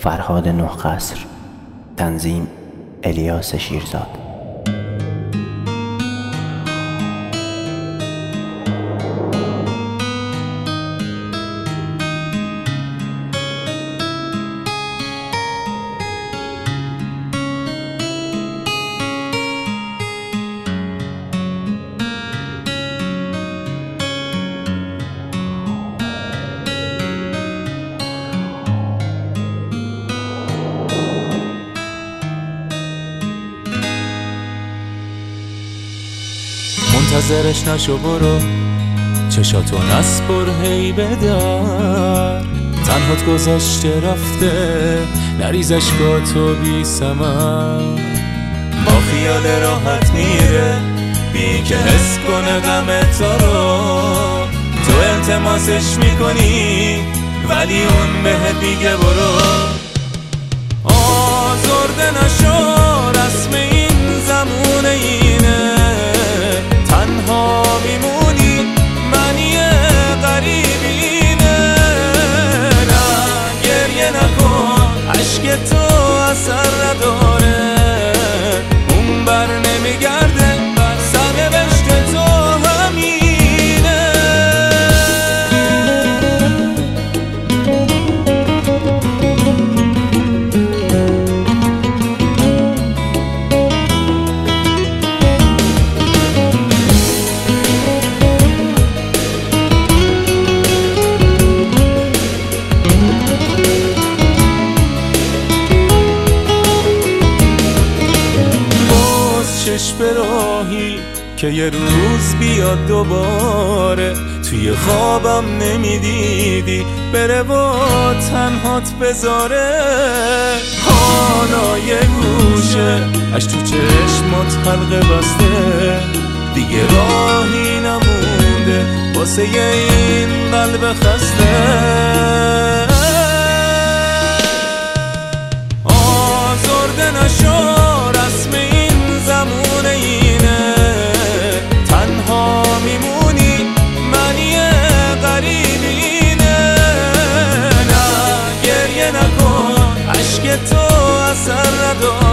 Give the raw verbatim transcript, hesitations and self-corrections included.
فرهاد نه قصر. تنظیم الیاس شیرزاد. منتظرش نشو برو، چشاتو نسپر هی بدر، تنهات گذاشته رفته نریزش با تو بی ثمر. با خیال راحت میره بی که حس کنه غم تو رو، تو التماسش میکنی ولی اون بهت میگه برو. آزرده نشو، رسم این زمونه اینه، تنها میمونی منی غریبینه. نه گریه نکن، عشق تو اثر نداره، اون بر نمیگرده، سرنوشت تو همینه. به راهی که یه روز بیاد دوباره، توی خوابم نمیدیدی بره و تنهات بذاره. حالا یه گوشه اش تو چشمات حلقه بسته، دیگه راهی نمونده واسه این قلب خسته. آزرده نشو، رسم این زمونه اینه، تنها میمونی منی غریبینه. نه گریه نکن، عشق تو اثر نداره،